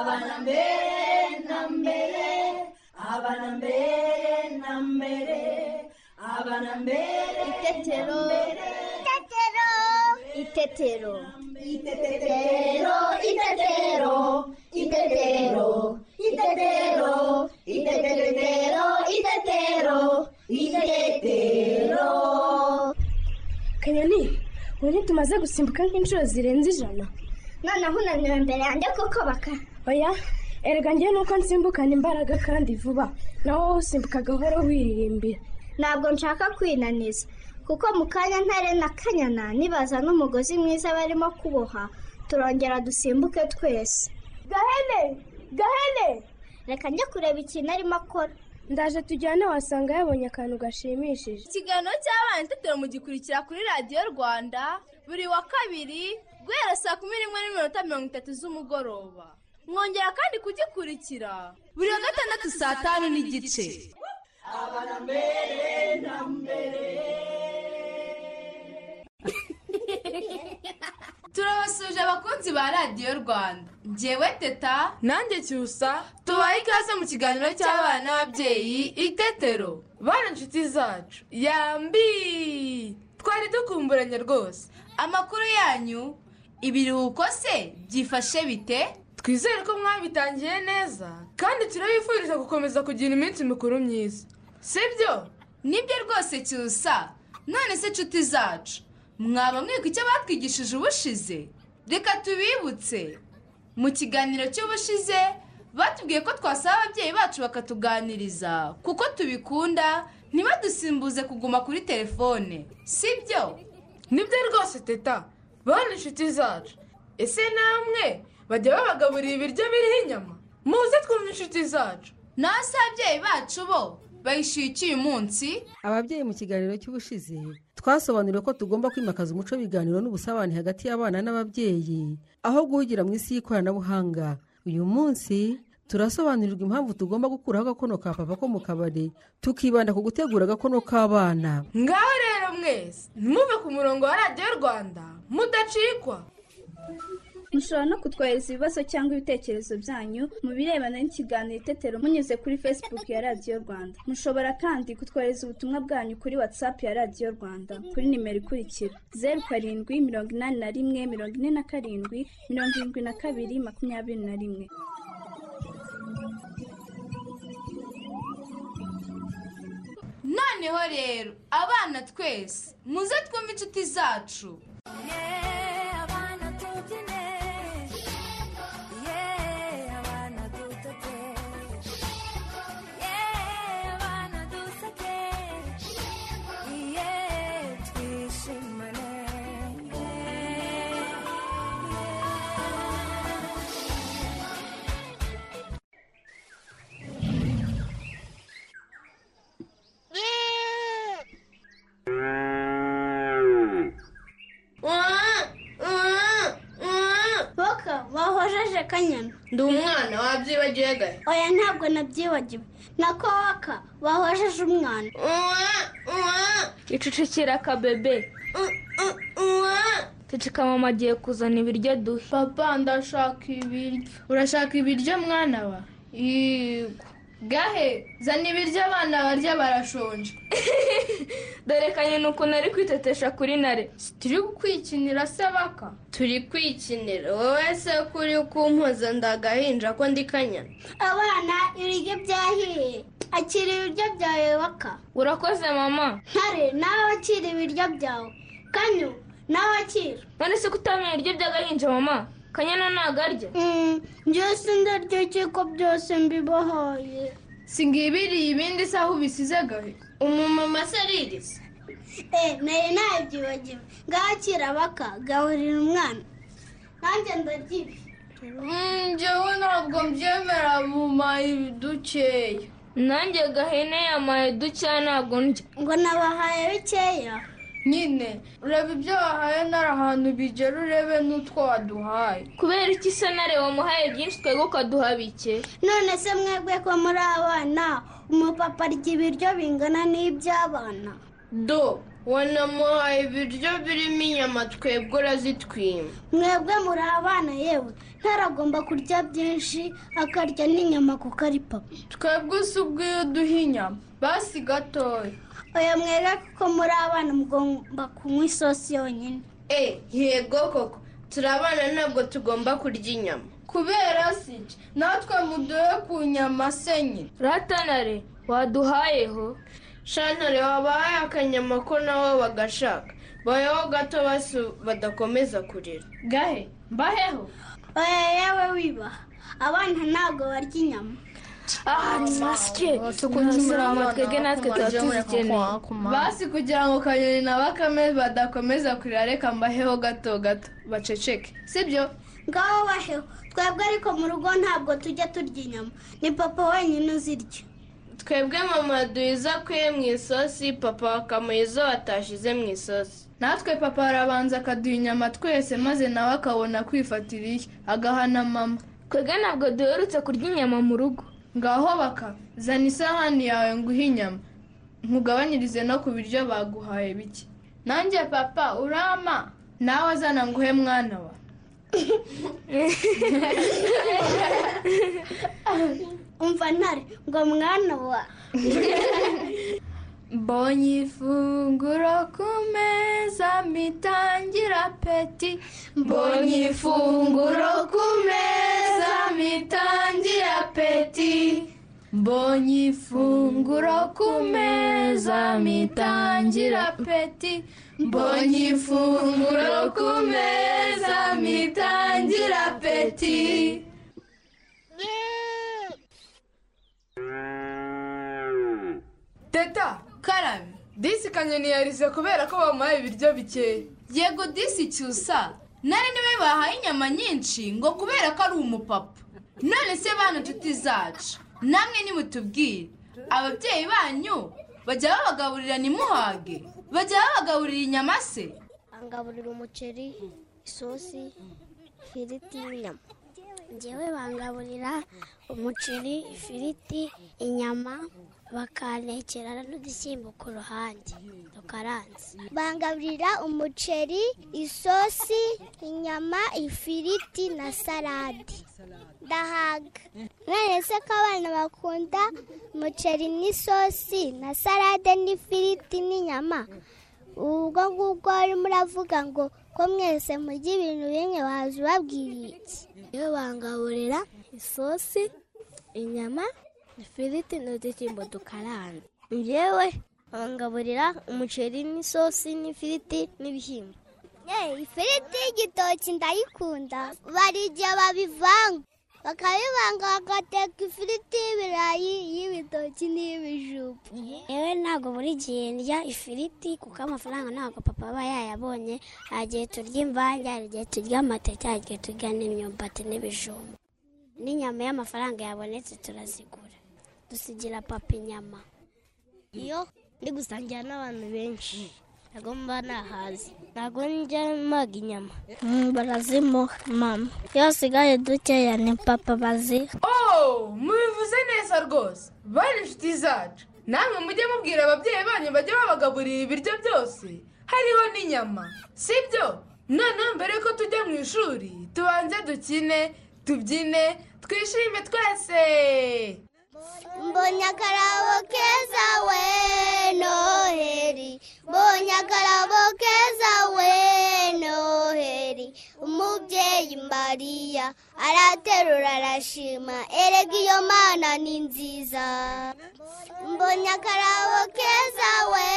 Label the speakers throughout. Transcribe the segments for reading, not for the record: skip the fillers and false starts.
Speaker 1: abana mbere na mbere, abana mbere na mbere, abana mbere.
Speaker 2: Itetero, itetero,
Speaker 1: itetero, itetero, itetero, itetero, itetero, itetero, itetero.
Speaker 3: Kanyoni, ubu tumaze gusimbuka nk'inshuro zirenze 100.
Speaker 2: noneho unaniwe mbere yanjye kuko baka.
Speaker 3: Oya, erega njye nuko nsimbukana imbaraga kandi vuba, naho usimbuka gahoro wiririmbira.
Speaker 2: Ntabwo nshaka kwinaniza, kuko mu kanya ntare na Kanyana nibaza n'umugozi mwiza barimo kuboha, turongera dusimbuke twese.
Speaker 3: Gahene!
Speaker 2: Reka njye kureba ikintu arimo akora.
Speaker 3: Ndaje tujyane, wasanga yabonye akantu gashimishije.
Speaker 4: Ikiganiro cy'abana itetero mugikurikira kuri Radio Rwanda buri wa kabiri guhera saa 11:30 z'umugoroba. Mwongera kandi kugikurikira buri wa gatandatu saa 5:30.
Speaker 1: Abana mbere na mbere.
Speaker 4: Turabasuje abakunzi ba Radio Rwanda. Njyewe Teta,
Speaker 5: nanjye Cyusa,
Speaker 4: tubaye ikaze mu kiganiro cy'abana n'ababyeyi Itetero.
Speaker 5: Bana inshuti zacu, yambi twari dukumburanye rwose.
Speaker 4: Amakuru yanyu, ibiruhuko se byifashe bite?
Speaker 5: Twizere ko mwabitangiye neza kandi turabifuriza gukomeza kugira iminsi mikuru myiza. Sibyo?
Speaker 4: Nibyo rwose Cyusa. None se inshuti zacu, mwaba mwiga icyo batwigishije ubushize? Reka tubibutse. Mu kiganiro cy'ubushize batubwiye ko twasaba ababyeyi bacu bakatuganiriza kuko tubikunda, ntibadusimbuze kuguma kuri telefone. Sibyo?
Speaker 5: Nibyo rwose Teta. Bana inshuti zacu, ese namwe bajya babagaburira ibiryo biriho inyama? Muze twumve inshuti zacu.
Speaker 4: Nase ababyeyi bacu bo bayishyuye iki uyu munsi?
Speaker 6: Ababyeyi mu kiganiro cy'ubushize twasobanuriwe ko tugomba kwimakaza umuco w'ibiganiro n'ubusabane hagati y'abana n'ababyeyi aho guhugira mu isi y'ikoranabuhanga. Uyu munsi turasobanurirwa impamvu tugomba gukuraho agakono ka papa ko mu kabari tukibanda ku gutegura agakono k'abana.
Speaker 5: Ngaho rero mwese ntimuve ku murongo wa Radio Rwanda mudacikwa.
Speaker 7: Mushobora no kutwohereza ibibazo cyangwa ibitekerezo byanyu mu birebana n'ikiganiro Itetero munyuze kuri Facebook ya Radio Rwanda. Mushobora kandi kutwohereza ubutumwa bwanyu kuri WhatsApp ya Radio Rwanda kuri nimero ikurikira 0781477221.
Speaker 4: Noneho rero abana twese muze twumve inshuti zacu.
Speaker 2: Wahojeje Kanyana?
Speaker 5: Ndi umwana wabyibagiwe gahe?
Speaker 2: Oya, ntabwo nabyibagiwe. Nako waka wahojeje umwana.
Speaker 8: Icecekera kabebe. Teceka mama agiye kuzana ibiryo duhe.
Speaker 4: Papa ndashaka ibiryo. Urashaka ibiryo mwana wa? Yego. Gahe zana ibiryo abana barya barashonje.
Speaker 8: Dore Kanyana ukuntu ari kwitetesha kuri Nare.
Speaker 4: Turi kwikinira se baka? Turi kwikinira. Wowe se kuri kumpoza ndagahinja ko ndi Kanyana?
Speaker 2: Abana ibiryo byahiye. Akira ibiryo byawe waka.
Speaker 8: Urakoze mama.
Speaker 2: Ntare nawe akira ibiryo byawe. Kanyu nawe akira.
Speaker 8: None se kutamenya ibiryo by'agahinja mama? Kanyana nagarya.
Speaker 2: Byose ndarya ko byose mbibahaye.
Speaker 4: Singibiri ibindi saho bisize gahe. Umumama seririze.
Speaker 2: Naye nabyibagiwe. Ngakira baka gahurira umwana. Nanjye ndarya ibi.
Speaker 4: Njyewe ntabwo mbyemera mu mayi dukeya.
Speaker 8: Nanjye Gahene yamaye dukeya ntabwo ndya.
Speaker 2: Ngo nabahaye bikeya.
Speaker 4: Nyine ureba ibyo wahaye nari ahantu bigera urebe n'utwo waduhaye.
Speaker 8: Kubera iki se Nare wamuhaye byinshi twego ukaduha bike?
Speaker 2: None se mwebwe ko muri abana umupapa arya ibiryo bingana n'iby'abana?
Speaker 8: wanamuhaye ibiryo birimo inyama twebwe urazitwima.
Speaker 2: mwebwe muri abana yewe ntaragomba kurya byinshi akarya n'inyama kuko ari papa.
Speaker 8: Twebwe si ubwo iyo duha inyama basi gatoya.
Speaker 2: oya mwebwe kuko muri abana mugomba kunywa isosi yonyine.
Speaker 8: Yego koko turi abana ntabwo tugomba kurya inyama. Kubera siki natwe muduhe ku nyama se nyine.
Speaker 3: ratanare waduhayeho.
Speaker 8: Shantare wabahaye akanyama ko nawe bagashaka. Bayeho gato basi badakomeza kurira.
Speaker 3: Gahe mbaheho.
Speaker 2: oya yewe wibaha abana ntabwo barya inyama.
Speaker 3: masike tukunzura twebwe natwe tuba tuzikeneye.
Speaker 8: Basi kugira ngo Kanyoni na Bakame badakomeza kurira reka mbaheho gato baceceke sibyo.
Speaker 2: ngaho baheho twebwe ariko mu rugo ntabwo tujya turya inyama ni papa wenyine uzirya.
Speaker 8: Twebwe mama duhiza akuye mu isosi papa bakamuha izo batashize mu isosi. Natwe papa arabanza akaduha inyama twese maze nawe akabona kwifatira iye agahana mama.
Speaker 3: twebwe ntabwo duherutse kurya inyama mu rugo.
Speaker 8: Ngaho baka zana isahani yawe nguhe inyama nkugabanyirize no ku biryo baguhaye bike. Nanjye papa urama nawe azana nguhe mwana wa.
Speaker 2: umva ntare ngo mwana wa.
Speaker 8: Mbonye ifunguro ku meza mitangira peti. Mbonye ifunguro ku meza mitangira peti. Mbonye ifunguro ku meza mitangira peti. Mbonye ifunguro ku meza mitangira peti.
Speaker 5: Teta
Speaker 4: Karame.
Speaker 5: disi Kanyoni yarize kubera ko bamuhaye ibiryo bikeya.
Speaker 4: Yego disi Cyusa nari niwe bahaye inyama nyinshi ngo kubera ko ari umupapa. None se bana nshuti zacu namwe nimutubwire ababyeyi banyu bajya babagaburira nimuhage? Bajya babagaburira inyama se?
Speaker 2: bangaburira umuceri isosi ifiriti n'inyama. njyewe bangaburira umuceri ifiriti inyama bakanekera n'udushyimbo ku ruhande dukaranze. bangaburira umuceri isosi inyama ifiriti na salade ndahaga. none se ko abana bakunda umuceri n'isosi na salade n'ifiriti n'inyama ubwo ngubwo barimo uravuga ngo ko mwese murya ibintu bimwe waza ubabwira iki? iyo bangaburira isosi inyama ifiriti n'udushyimbo dukaranze. njyewe bangaburira umuceri n'isosi n'ifiriti n'ibishyimbo. ifiriti y'igitoki ndayikunda. bari igihe babivanga bakabivanga bagateka ifiriti y'ibirayi y'ibitoki n'iy'ibijumba. yewe ntabwo buri gihe ndya ifiriti kuko amafaranga ntabwo papa aba yayabonye. hari igihe turya imvange, hari igihe turya amateke, hari igihe turya n'imyumbati n'ibijumba. n'inyama y'amafaranga yabonetse turazigura dusigira papa inyama. iyo ndi gusangira n'abantu benshi ntabwo mba nahazi, ntabwo njya maga inyama barazimuha mama. iyo hasigaye dukeya ni papa baziha.
Speaker 5: Mubivuze neza rwose bari inshuti zacu namwe mujye mubwira ababyeyi banyu bajye babagaburira ibiryo byose hariho n'inyama sibyo. noneho mbere yuko tujya mu ishuri tubanze dukine tubyine twishime twese.
Speaker 2: mbonye akarabo keza we noheri, mbonye akarabo keza we noheri. umubyeyi Mariya araterura arashima, erega iyo mana ni nziza. mbonye akarabo keza we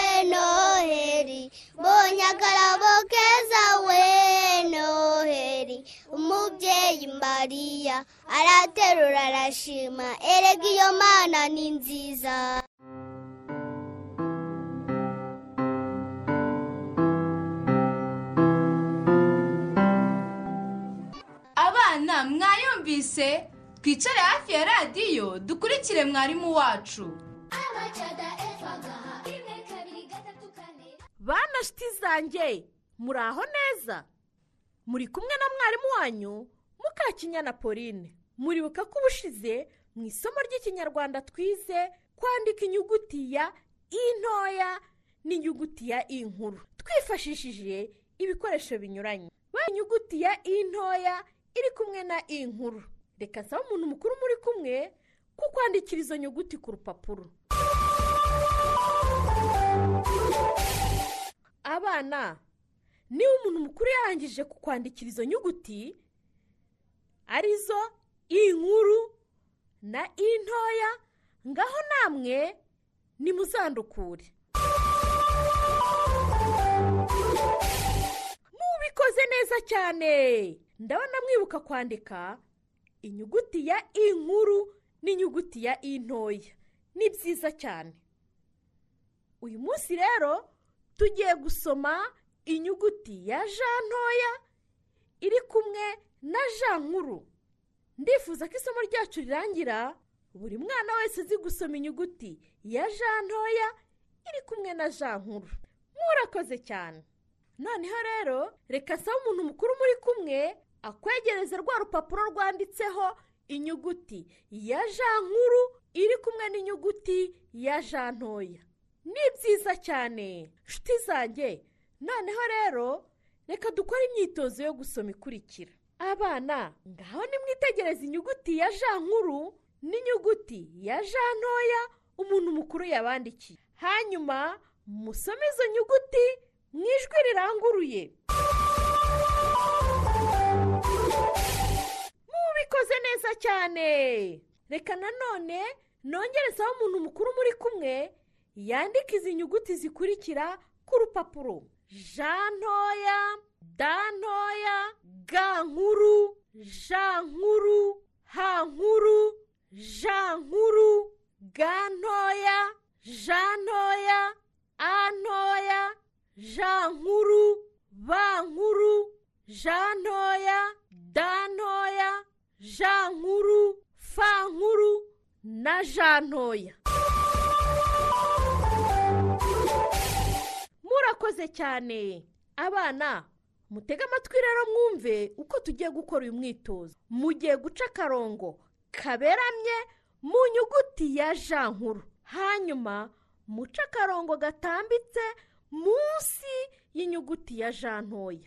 Speaker 2: noheri, mbonye akarabo keza we noheri. umubyeyi Mariya araterura arashima, erega iyo mana ni nziza.
Speaker 4: Abana mwayumvise twicare hafi ya radiyo dukurikire mwarimu wacu.
Speaker 9: bana shiti zanjye muri aho neza? muri kumwe na mwarimu wanyu Mukakinyana Pauline. muribuka ko ubushize mu isomo ry'ikinyarwanda twize kwandika inyuguti ya i ntoya n'inyuguti ya i nkuru twifashishije ibikoresho binyuranye. Inyuguti ya i ntoya iri kumwe na i nkuru. Reka nsaba umuntu mukuru muri kumwe kukwandikira izo nyuguti ku rupapuro. Abana, niba umuntu mukuru yarangije kukwandikira izo nyuguti arizo i nkuru na i ntoya, ngaho namwe nimuzandukure. Mubikoze neza cyane. Ndabona mwibuka kwandika inyuguti ya i nkuru n'inyuguti ya i ntoya. Ni byiza cyane. Uyu munsi rero tugiye gusoma inyuguti ya J ntoya iri kumwe na J nkuru. Ndifuza ko isomo ryacu rirangira buri mwana wese uzi gusoma inyuguti ya J ntoya iri kumwe na J nkuru. Murakoze cyane. Noneho rero reka nsaba umuntu mukuru muri kumwe akwegereza rwa rupapuro rwanditseho inyuguti ya J nkuru iri kumwe n'inyuguti ya J ntoya. Ni byiza cyane nshuti zanjye. Noneho rero reka dukore imyitozo yo gusoma ikurikira. Abana, ngaho nimwitegereze inyuguti ya J nkuru n'inyuguti ya J ntoya umuntu mukuru yabandikiye. Hanyuma musome izo nyuguti mu ijwi riranguruye. Mubikoze neza cyane. Reka nanone nongerezaho umuntu mukuru muri kumwe yandika izi nyuguti zikurikira ku rupapuro. J ntoya, D ntoya, G nkuru, J nkuru, H nkuru, J nkuru, G ntoya, J ntoya, A ntoya, J nkuru, B nkuru, J ntoya, D ntoya, J nkuru, F nkuru na J ntoya. Murakoze cyane. Abana, mutege amatwi rero mwumve uko tugiye gukora uyu mwitozo. Mugiye guca akarongo kaberamye mu nyuguti ya J nkuru. Hanyuma muca akarongo gatambitse munsi y'inyuguti ya J ntoya.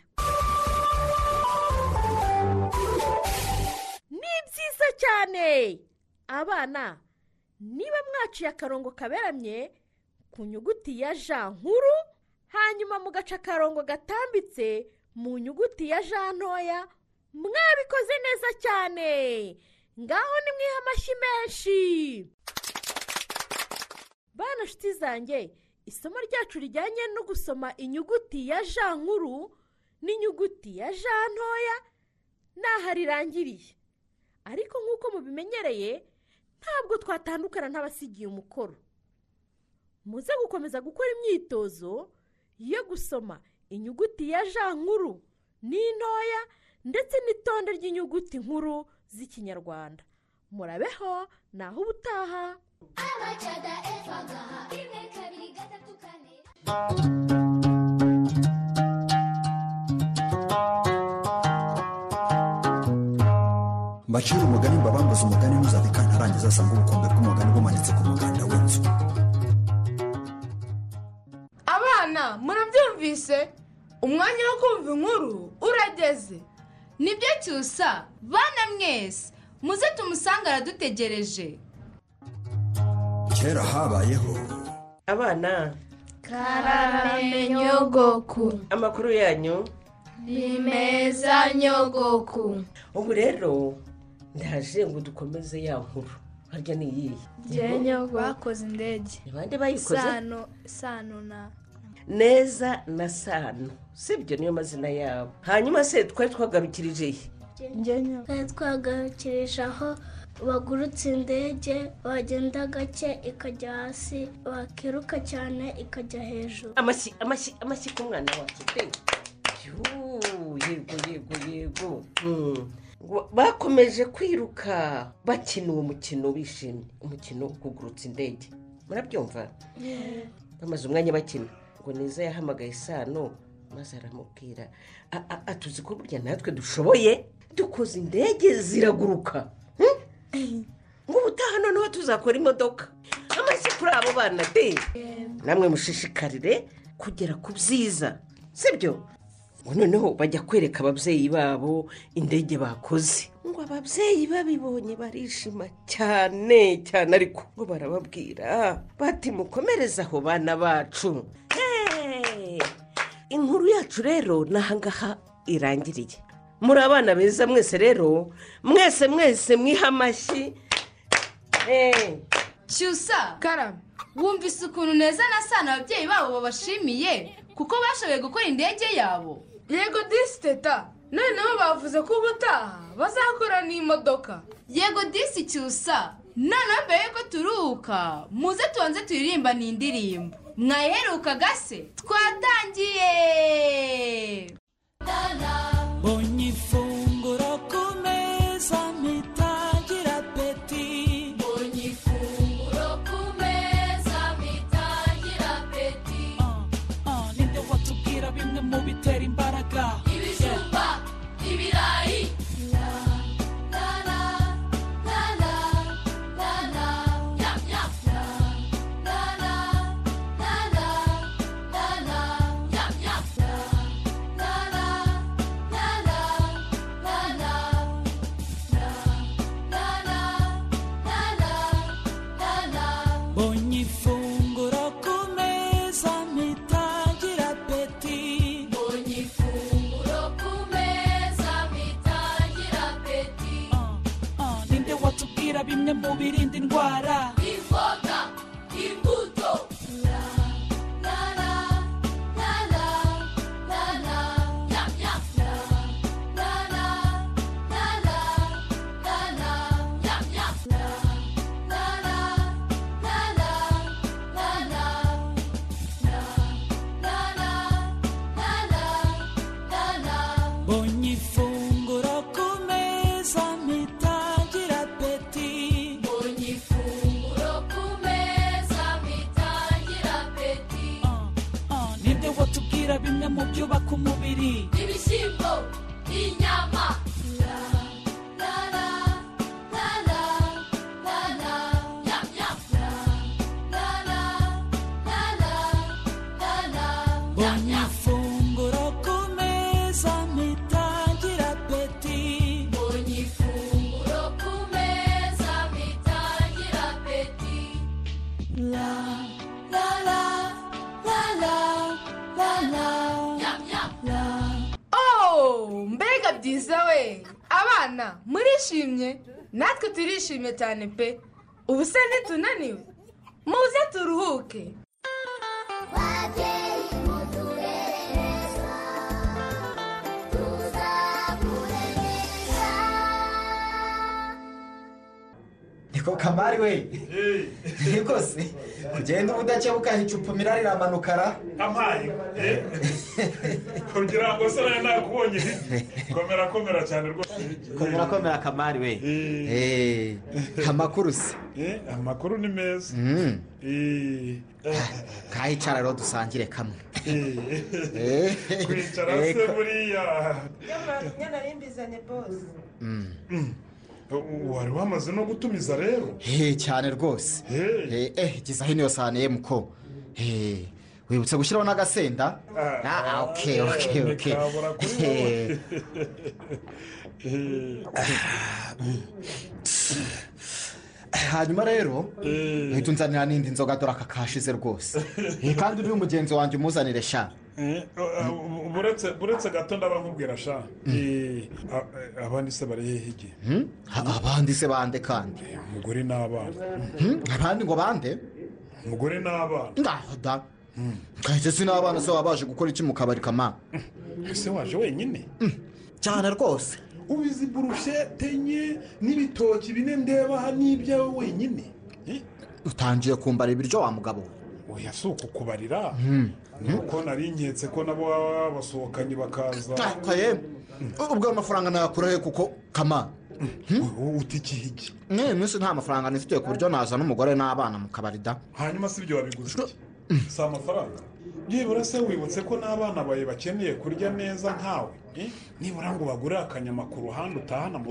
Speaker 9: Ni byiza cyane. Abana, niba mwaciye akarongo kaberamye ku nyuguti ya J nkuru, hanyuma mugaca akarongo gatambitse mu nyuguti ya J ntoya, mwabikoze neza cyane. Ngaho nimwiha amashyi menshi. Bana nshuti zanjye, isomo ryacu rijyanye no gusoma inyuguti ya J nkuru n'inyuguti ya J ntoya naho rirangiriye. Ariko nk'uko mubimenyereye, ntabwo twatandukana n'abasigiye umukoro. Muze gukomeza gukora imyitozo yo gusoma inyuguti ya J nkuru n'intoya ndetse n'itonde ry'inyuguti nkuru z'ikinyarwanda. Murabeho naho ubutaha. Abacada efagaha 1 2 3 4.
Speaker 10: Mbacira umugani mbabambuza umugani ntuzave kantarangiza asanga ubukombe bw'umugani bumanitse ku muganda w'inzu.
Speaker 5: Abana, murabyumvise? Umwanya wo kumva inkuru urageze.
Speaker 4: Nibyo Cyusa, bana mwese muze tumusanga aradutegereje.
Speaker 10: Kera habayeho.
Speaker 11: Abana,
Speaker 8: karame nyogoku.
Speaker 11: Amakuru yanyu
Speaker 8: ni meza nyogoku.
Speaker 11: Ubu rero ndaje ngo dukomeze ya nkuru. Harya ni iyihe?
Speaker 8: Jenyo bakoze indege.
Speaker 11: Ni bande bayikoze?
Speaker 8: Sano na
Speaker 11: Neza na Sano. Sibyo niyo mazina yabo. Hanyuma se twagarukirije he?
Speaker 2: Jenyo twagarukirije aho bagurutse indege, bagenda gake ikajya hasi, bakiruka cyane ikajya hejuru.
Speaker 11: Amashyi ku mwana wacu. Yego. Bakomeje kwiruka bakina uwo mukino bishimye, umukino wo kugurutsa indege. Murabyumva? Bamaze umwanya bakina. Ngo Neza yahamagaye Sano maze aramubwira, atuzi ko burya natwe dushoboye dukoze indege ziraguruka. Ngo ubutaha noneho tuzakora imodoka. amashyi kuri abo bana de namwe mushishikarire kugera ku byiza sibyo ngo noneho bajya kwereka ababyeyi babo indege bakoze ngo ababyeyi babibonye barishima cyane cyane ariko ngo barababwira bati mukomereze aho bana bacu. Inkuru yacu rero n'ahangaha irangiriye. Muri abana beza mwese rero mwese mwiha amashyi.
Speaker 4: Cyusa karame wumvise ukuntu neza na sana ababyeyi babo babashimiye kuko bashoboye gukora indege yabo.
Speaker 5: Yego disi teta noneho bavuze ko ubutaha bazakora n'imodoka.
Speaker 4: Yego disi Cyusa noneho mbere yuko turuhuka muze tubanze turirimba n'indirimbo mwaherukaga se twatangiye.
Speaker 12: Ogni funguro ku meza mitangira apeti.
Speaker 1: Ogni funguro ku meza mitangira apeti.
Speaker 12: Ninde watubwira bimwe mu bitera imbaraga?
Speaker 1: Ibijumba, ibirayi.
Speaker 12: Ogni funguro ku meza mitangira apeti.
Speaker 1: Ogni funguro ku meza mitangira apeti.
Speaker 12: Ninde watubwira bimwe mu birinda indwara?
Speaker 1: Imboga, imbuto.
Speaker 12: Ogni funguro ku meza mitangira apeti.
Speaker 1: Ogni funguro ku meza mitangira apeti.
Speaker 12: Ninde watubwira bimwe mu byubaka umubiri?
Speaker 1: Ibishyimbo, inyama.
Speaker 12: Ogni funguro ku meza mitangira apeti.
Speaker 1: Ogni funguro ku meza mitangira apeti. La la la la la la la. Nyam nyam la.
Speaker 5: Oh mbega byiza we abana murishimye natwe turishimye cyane pe ubu se ntitunaniwe muze turuhuke.
Speaker 10: niko kamari we niko se kugenda ubudakebuka icupa imirari iramanukara
Speaker 13: ampaye kugira ngo se nawe nakubonye komera cyane rwose
Speaker 10: komera kamari we amakuru se
Speaker 13: amakuru ni meza
Speaker 10: kahicara rero dusangire kamwe
Speaker 13: kwicara se buriya
Speaker 14: nyana rimbizanye bose
Speaker 13: wari wamaze no gutumiza rero
Speaker 10: cyane rwose giza hino yosane ye muko wibutse gushyiraho n'agasenda okay hanyuma rero uhita unzanira n'indi nzoga dore aka kashize rwose kandi uriya umugenzi wanjye umuzanire sha
Speaker 13: buretse gato ndaba nkubwira sha abandi se bari hehege
Speaker 10: abandi se bande kandi
Speaker 13: umugore n'abana
Speaker 10: abandi ngo bande
Speaker 13: umugore n'abana
Speaker 10: ngaho da kahise si n'abana se waba baje gukora iki mu kabari kama
Speaker 13: ese waje wenyine
Speaker 10: cyane rwose
Speaker 13: ubizi burushete enye n'ibitoki bine ndeba aha n'ibyawe wenyine
Speaker 10: utangiye kumbara ibiryo wa mugabo
Speaker 13: oya si ukukubarira nuko nari nketse ko nabo baba basohokanye bakaza
Speaker 10: ubwo amafaranga nayakura he kuko kama
Speaker 13: utikihigi
Speaker 10: mwese nta mafaranga nifitiye ku buryo naza n'umugore n'abana mu kabari da
Speaker 13: hanyuma si ibyo wabiguze iki si amafaranga byibura se wibutse ko n'abana bawe bakeneye kurya neza nkawe nibura ngo bagure akanyama ku ruhande utahana mu rugo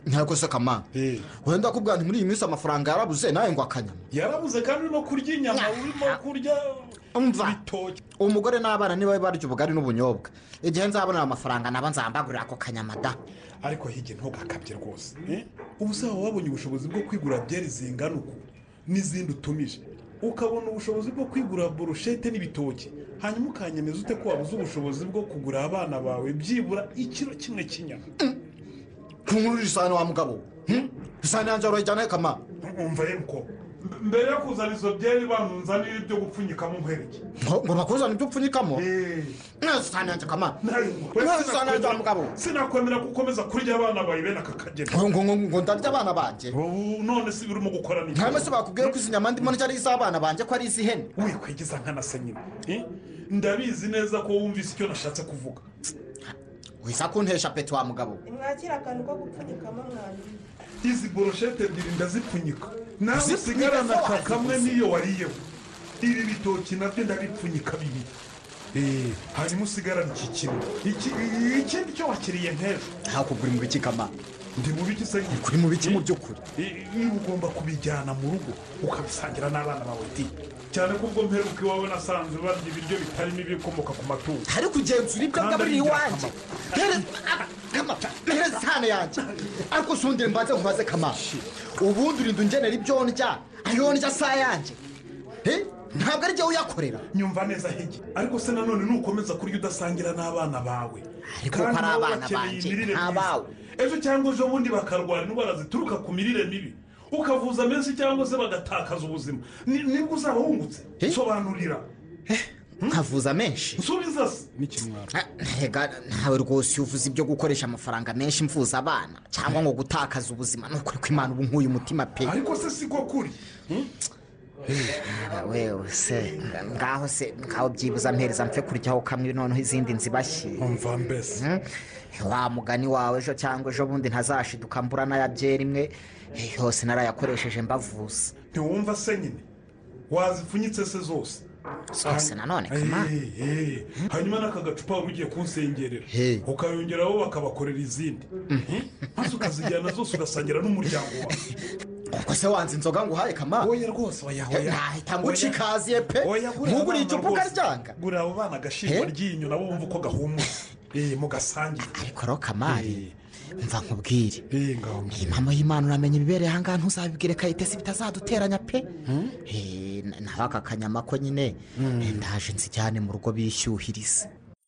Speaker 10: ntabwo se kama wenda kubwira nti muri iyi minsi amafaranga yarabuze nawe ngo akanyama
Speaker 13: yarabuze kandi urimo kurya inyama urimo kurya
Speaker 10: ibitoki umugore n'abana niba barya ubugari n'ubunyobwa igihe nzabonera amafaranga naba nzambagurira ako kanyama da
Speaker 13: ariko hige ntugakabye rwose ubu se wabonye ubushobozi bwo kwigura byeri zingana uku n'izindi utumije ukabona ubushobozi bwo kwigura burushete n'ibitoki hanyuma ukanyemeza ute ko wabuze ubushobozi bwo kugura abana bawe byibura ikiro kimwe cy'inyama
Speaker 10: nkurura isahani wa mugabo isahani yanjye urayijyana kama
Speaker 13: umva yemko mbere yo kuzana izo byeri banzanira ibyo gupfunyikamo nkwereke
Speaker 10: ngo bakuzana ibyo upfunyikamo neza isahani yanjye kama neza isahani yanjye wa mugabo
Speaker 13: sinakwemera gukomeza kurya abana bawe bene aka kageni
Speaker 10: ngo ndarya abana banjye
Speaker 13: none si birimo gukora n'icyo
Speaker 10: ntabwo se bakubwiye ko izi nyama ndimo ndya ari iz'abana banjye ko ari iz'ihene
Speaker 13: wikwegeza nkana se nyine ndabizi neza ko wumvise icyo nashatse kuvuga
Speaker 10: wisa kuntesha peti wa mugabo
Speaker 14: mwakira akantu ko gupfunyikamo mwana
Speaker 13: izi boroshete ebyiri ndazipfunyika nawe usigarana aka kamwe n'iyo wariyeho ibi bitoki nabyo ndabipfunyika bibiri hanyuma usigarana iki kintu ikindi cyo wakiriye nk'ejo
Speaker 10: ntabwo kugura mu biki kama
Speaker 13: ndi mu biki se
Speaker 10: kuri mu biki mu by'ukuri
Speaker 13: niba ugomba kubijyana mu rugo ukabisangira n'abana bawe di cyane ko ubwo mperuka iwawe nasanze barya ibiryo bitarimo ibikomoka ku matungo
Speaker 10: hari kugenzura ibyo ngaburiye iwanjye hereza isahani yanjye ariko usundire mbanze nkubaze kama ubundi urinda ungenera ibyo ndya ayo ndya saa yanjye ntabwo ari jya uyakorera
Speaker 13: nyumva neza hege ariko se nanone nukomeza kurya udasangira n'abana bawe
Speaker 10: ariko ko ari abana banjye ntabawe
Speaker 13: ejo cyangwa ejo bundi bakarwara indwara zituruka ku mirire mibi ukavuza menshi cyangwa se bagatakaza ubuzima nibwo uzaba wungutse sobanurira
Speaker 10: nkavuza menshi
Speaker 13: nsubiza se n'ikimwaro
Speaker 10: ntawe rwose iyo uvuze ibyo gukoresha amafaranga menshi mvuza abana cyangwa ngo gutakaza ubuzima ni ukuri ko imana ubu nkuye umutima pe
Speaker 13: ariko se siko kuri
Speaker 10: wewe se ngaho byibuza mpereza mpfe kuryaho kamwe noneho izindi nzibashye
Speaker 13: umva mbese
Speaker 10: wa mugani wawe ejo cyangwa ejo bundi ntazashiduka mbura n'aya byeri imwe yose narayakoresheje mbavuza
Speaker 13: ntiwumva se nyine wazipfunyitse se zose
Speaker 10: nanone kama
Speaker 13: hanyuma n'aka gacupa wari ugiye kunsengerera ukayongeraho bakabakorera izindi maze ukazijyana zose ugasangira n'umuryango wawe
Speaker 10: ubwo se wanze inzoga ngo uhaye kama
Speaker 13: oya rwose oya
Speaker 10: nahita nguca ikaziye pe ntugure icupa ukaryanga
Speaker 13: gura abo bana agashimwa ryinyo nabo wumva uko gahumura mugasangira
Speaker 10: ariko ro kamari mva nkubwire impamo y'Imana uramenya ibibereye ahangaha ntuzabibwire kayitesi bitazaduteranya pe naho aka kanyama ko nyine ndaje nzijyane mu rugo bishyuhirize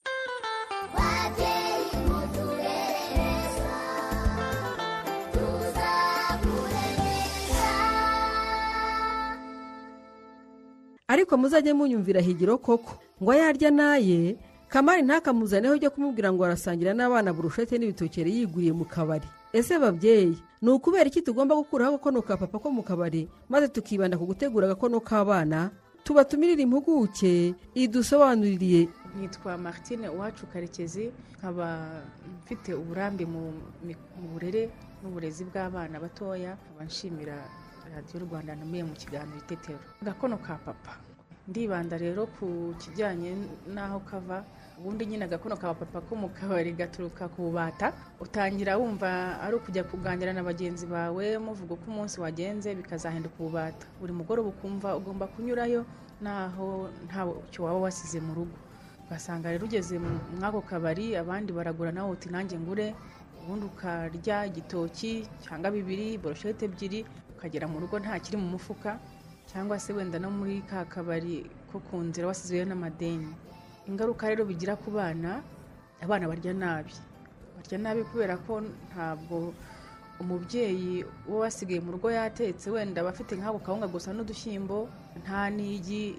Speaker 6: ariko muzajye munyumvira higiro koko ngo yarya naye kamari ntakamuzaneho ujya kumubwira ngo arasangira n'abana burushete n'ibitokere yiguriye mu kabari ese babyeyi ni ukubera iki tugomba gukuraho agakono ka papa ko mu kabari maze tukibanda ku gutegura agakono k'abana tubatumirire impuguke idusobanuririye.
Speaker 15: nitwa Martine Uwacu Karekezi nkaba mfite uburambe mu burere n'uburezi bw'abana batoya abanshimira radiyo Rwanda namiye mu kiganiro Itetero. Agakono ka papa ndibanda rero ku kijyanye n'aho kava ubundi nyine agakono ka papa ko mu kabari gaturuka ku bubata utangira wumva ari ukujya kuganira na bagenzi bawe muvuga ko umunsi wagenze bikazahinduka ububata buri mugoroba ukumva ugomba kunyurayo naho ntacyo waba wasize mu rugo ugasanga rero ugeze mw'ako kabari abandi baragura nawe uti nanjye ngure ubundi ukarya igitoki cyangwa bibiri boroshete ebyiri ukagera mu rugo nta kiri mu mufuka cyangwa se wenda no muri ka kabari ko ku nzira wasizeyo n'amadeni. Ingaruka rero bigira ku bana abana barya nabi kubera ko ntabwo umubyeyi uba wasigaye mu rugo yatetse wenda bafite nk'ako kawunga gusa n'udushyimbo nta n'igi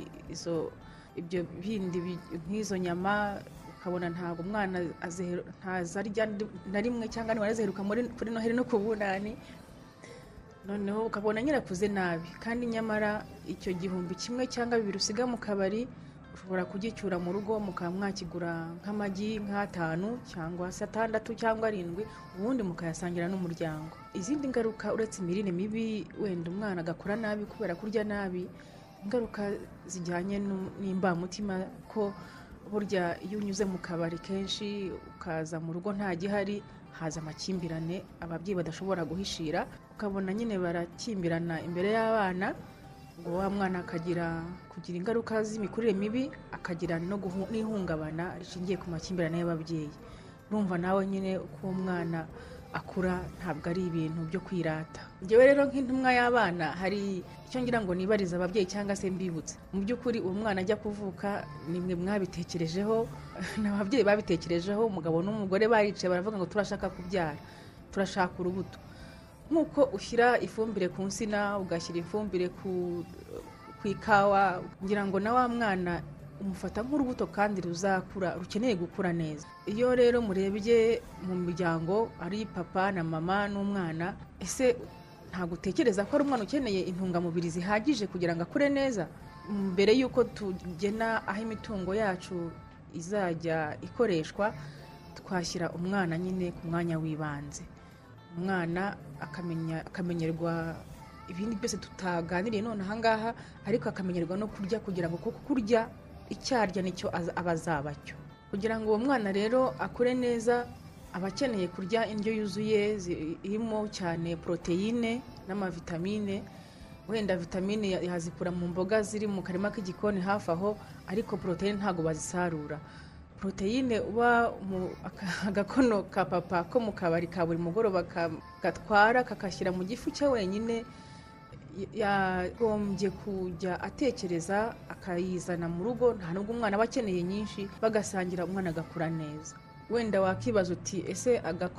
Speaker 15: ibyo bindi nk'izo nyama ukabona ntabwo umwana ntazarya na rimwe cyangwa ntiwaraziheruka kuri noheri no ku bunani noneho ukabona nyirakuze nabi kandi nyamara icyo gihumbi kimwe cyangwa bibiri usiga mu kabari ushobora kugicyura mu rugo mukaba mwakigura nk'amagi nk'atanu cyangwa se 6 cyangwa 7 ubundi mukayasangira n'umuryango. Izindi ngaruka uretse imirire mibi wenda umwana agakura nabi kubera kurya nabi ingaruka zijyanye n'imbamutima ko burya iyo unyuze mu kabari kenshi ukaza mu rugo nta gihari haza amakimbirane ababyeyi badashobora guhishira ukabona nyine barakimbirana imbere y'abana ngo wa mwana kugira ingaruka z'imikurire mibi akagira n'ihungabana rishingiye ku makimbirane y'ababyeyi. Urumva nawe nyine uko umwana akura ntabwo ari ibintu byo kwirata. Njyewe rero nk'intumwa y'abana hari icyo ngira ngo nibariza ababyeyi cyangwa se mbibutse. Mu by'ukuri uwo mwana ajya kuvuka nimwe mwabitekerejeho n'ababyeyi babitekerejeho, umugabo n'umugore baricaye baravuga ngo turashaka kubyara, turashaka urubuto. Nk'uko ushyira ifumbire ku nsina ugashyira ifumbire ku ikawa, ngira ngo na wa mwana umufata nk'urubuto kandi ruzakura rukeneye gukura neza. Iyo rero murebye mu miryango ari papa na mama n'umwana, ese ntabwo utekereza ko ari umwana ukeneye intungamubiri zihagije kugira ngo akure neza? Mbere y'uko tugena aho imitungo yacu izajya ikoreshwa, twashyira umwana nyine ku mwanya w'ibanze. Umwana akamenyerwa ibindi byose tutaganiriye none ahangaha, ariko akamenyerwa no kurya kugira ngo kuko kurya icyarya nicyo aba azaba cyo. Kugira ngo uwo mwana rero akure neza aba akeneye kurya indyo yuzuye irimo cyane poroteyine n'amavitamine. Wenda vitamine yazikura mu mboga ziri mu karima k'igikoni hafi aho, ariko poroteyine ntabwo bazisarura. Poroteyine uba agakono ka papa ko mu kabari ka buri mugoroba gatwara kakashyira mu gifu cye wenyine, yagombye kujya atekereza akayizana mu rugo. Nta nubwo umwana aba akeneye nyinshi, bagasangira umwana agakura neza. Wenda wakibaza uti ese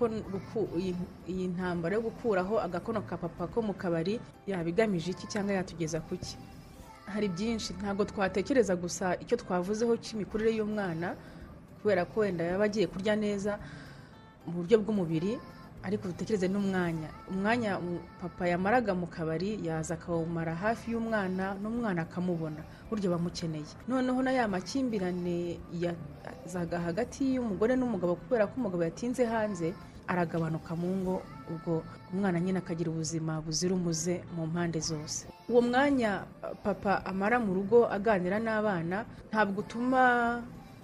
Speaker 15: iyi ntambara yo gukuraho agakono ka papa ko mu kabari yabigamije iki cyangwa yatugeza kuki? Hari byinshi, ntabwo twatekereza gusa icyo twavuzeho cy'imikurire y'umwana, kubera ko wenda yaba agiye kurya neza mu buryo bw'umubiri, ariko dutekereze n'umwanya papa yamaraga mu kabari yaza akawumara hafi y'umwana n'umwana akamubona buryo bamukeneye. Noneho na ya makimbirane yazaga hagati y'umugore n'umugabo, kubera ko umugabo yatinze hanze, aragabanuka mu ngo. Ubwo umwana nyine akagira ubuzima buzira umuze mu mpande zose. Uwo mwanya papa amara mu rugo aganira n'abana ntabwo utuma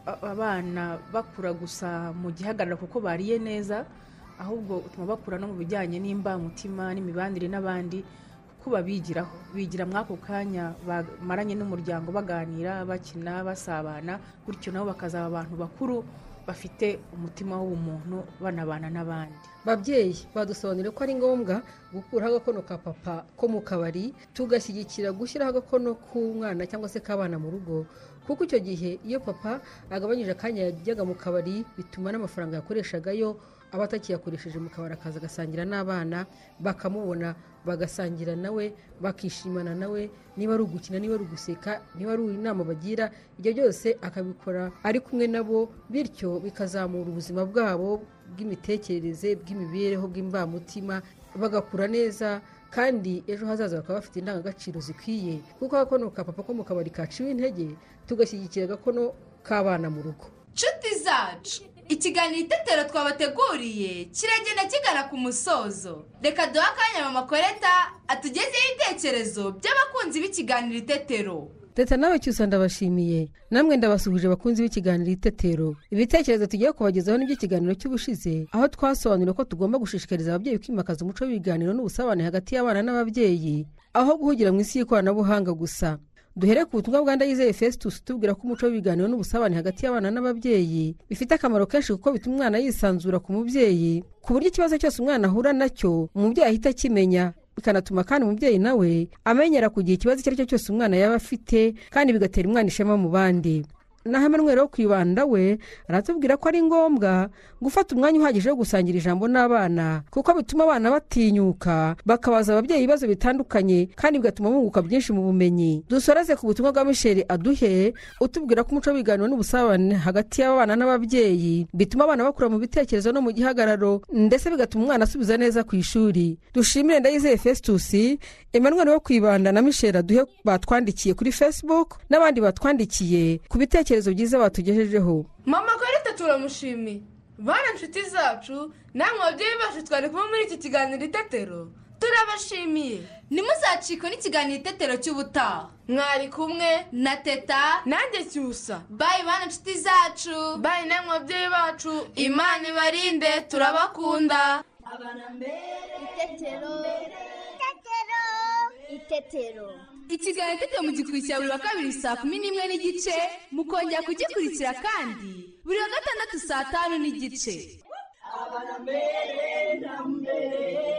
Speaker 15: abana bakura gusa mu gihagararo kuko bariye neza, ahubwo utuma bakura no mu bijyanye n'imbamutima n'imibanire n'abandi, kuko bigira mw'ako kanya bamaranye n'umuryango baganira, bakina, basabana, gutyo nabo bakazaba abantu bakuru bafite umutima w'umuntu banabana n'abandi.
Speaker 6: Babyeyi badusobanurire ko ari ngombwa gukuraho agakono ka papa ko mu kabari, tugashyigikira gushyiraho agakono k'umwana cyangwa se k'abana mu rugo, kuko icyo gihe iyo papa agabanyije akanya yajyaga mu kabari bituma n'amafaranga yakoreshagayo aba atakiyakoresheje mu kabari, akaza agasangira n'abana, bakamubona bagasangira nawe, bakishimana nawe, niba ari ugukina, niba ari uguseka, niba ari inama bagira, ibyo byose akabikora ari kumwe nabo, bityo bikazamura ubuzima bwabo bw'imitekerereze, bw'imibereho, bw'imbamutima, bagakura neza kandi ejo hazaza bakaba bafite indangagaciro zikwiye. Kuko agakono ka papa ko mu kabari kaciwe intege, tugashyigikira agakono k'abana mu rugo.
Speaker 4: Nshuti zacu, ikiganiro Itetero twabateguriye kiragenda kigana ku musozo. Reka duhe akanya mama Koreta atugezeho ibitekerezo by'abakunzi b'ikiganiro Itetero.
Speaker 6: Teta nawe cyusa ndabashimiye, namwe ndabasuhuje abakunzi b'ikiganiro Itetero. Ibitekerezo tugiye kubagezaho n'iby'ikiganiro cy'ubushize, aho twasobanura ko tugomba gushishikariza ababyeyi kwimakaza umuco w'ibiganiro n'ubusabane hagati y'abana n'ababyeyi, aho guhugira mu isi y'ikoranabuhanga gusa. Duhere ku butumwa bwa Ndayizeye Festus tubwira ko umuco w'ibiganiro n'ubusabane hagati y'abana n'ababyeyi bifite akamaro kenshi, kuko bituma umwana yisanzura ku mubyeyi, ku buryo ikibazo cyose umwana ahura nacyo umubyeyi ahita akimenya, bikanatuma kandi umubyeyi nawe amenyera kugira ikibazo icyo ari cyo cyose umwana yaba afite, kandi bigatera umwana ishema mu bandi. Naho Emmanuel wo kwibanda we aratubwira ko ari ngombwa gufata umwanya uhagije wo gusangira ijambo n'abana, kuko bituma abana batinyuka bakabaza ababyeyi ibibazo bitandukanye, kandi bigatuma bunguka byinshi mu bumenyi. Dusoreze ku butumwa bwa Michel Aduhe utubwira ko umuco w'ibiganiro n'ubusabane hagati y'abana n'ababyeyi bituma abana bakura mu bitekerezo no mu gihagararo, ndetse bigatuma umwana asubiza neza ku ishuri. Dushimire Ndayizeye Festus, Emmanuel wo kwibanda na Michel Aduhe batwandikiye kuri Facebook, n'abandi batwandikiye ku bitekerezo byiza batugejejeho.
Speaker 5: Mama Koreta turamushimiye. Bana nshuti zacu, namwe ababyeyi bacu twari kuba muri iki kiganiro Itetero, turabashimiye.
Speaker 4: Ntimuzacikwe n'ikiganiro itetero cy'ubutaha.
Speaker 5: Mwari kumwe
Speaker 4: na Teta
Speaker 5: nanjye Cyusa.
Speaker 4: Bye bana nshuti zacu.
Speaker 5: Bye namwe ababyeyi bacu. Imana ibarinde, turabakunda.
Speaker 7: Itetero.
Speaker 4: Ikiganiro itetero mugikurikira buri wa kabiri saa 11:30, mukongera kugikurikira kandi buri wa gatandatu saa 5:30.